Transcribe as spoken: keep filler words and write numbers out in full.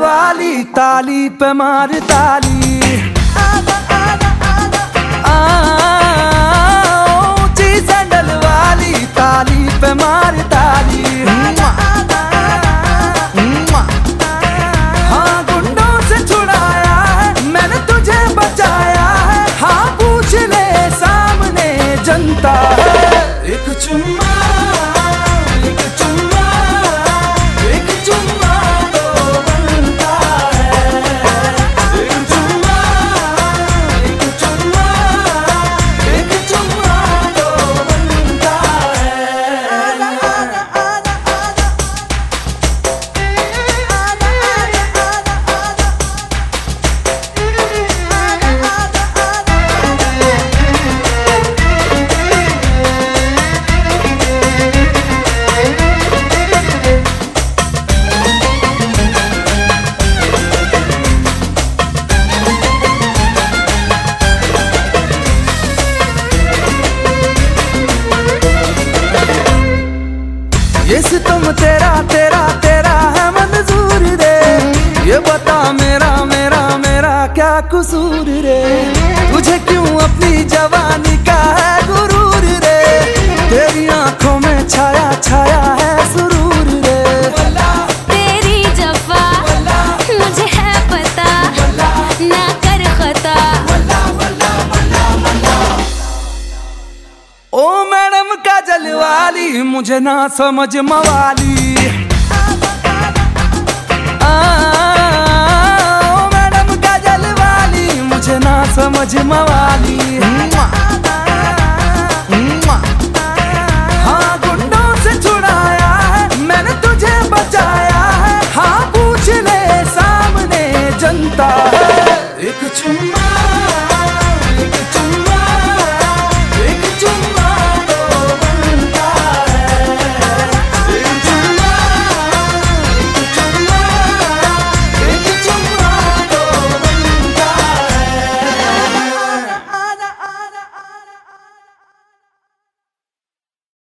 वाली, ताली पे मार ताली। ऊंची सैंडल वाली, ताली पे मार ताली। हाँ गुंडों से छुड़ाया है मैंने तुझे, बचाया है। हाँ पूछ ले सामने जनता है। एक चुम्मा ये सितम तेरा तेरा तेरा है मंजूर रे। ये बता मेरा मेरा मेरा क्या कसूर रे। तुझे क्यों अपनी जवानी का है गुरूर रे। तेरी आंखों में छाया छाया है सुरूर रे। तेरी जफा मुझे है पता, ना कर खता। ओ मैडम काजल वाली, मुझे ना समझ मवाली। आ, ओ मैडम काजल वाली, मुझे ना समझ मवाली।